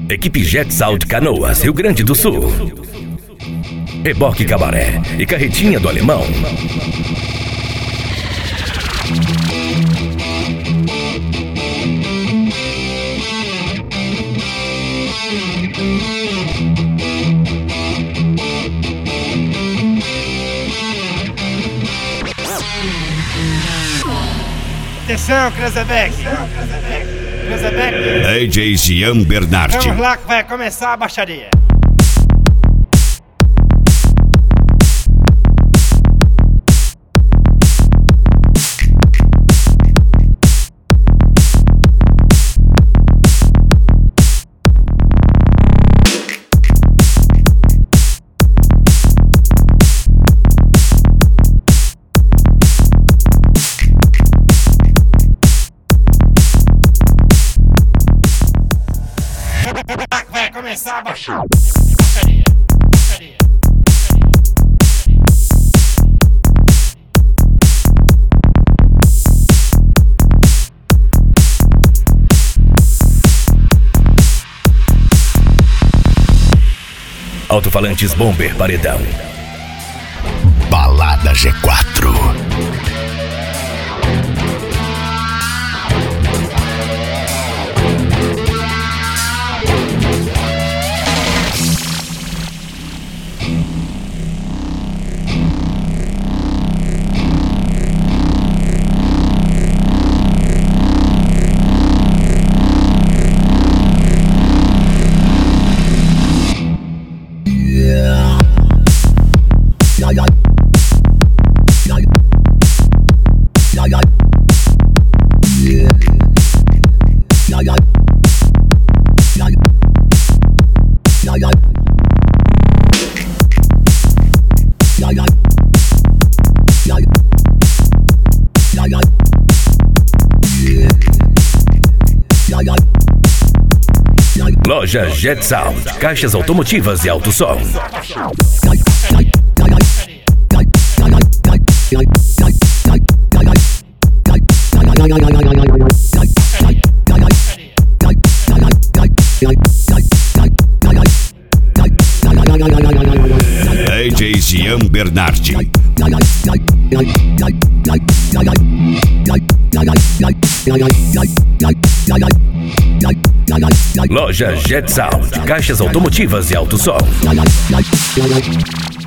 Equipe Jet Sound Canoas, Rio Grande do Sul. Reboque Cabaré e Carretinha do Alemão. Atenção, Cranzebeck. DJ Jean Bernardi. Vamos lá que vai começar a baixaria. Vai começar a baixaria. Alto-falantes Bomber Paredão. Balada G4. Loja Jet Sound, caixas automotivas e alto som. DJ Jean Bernardi. Loja Jet Sound, caixas automotivas e alto som.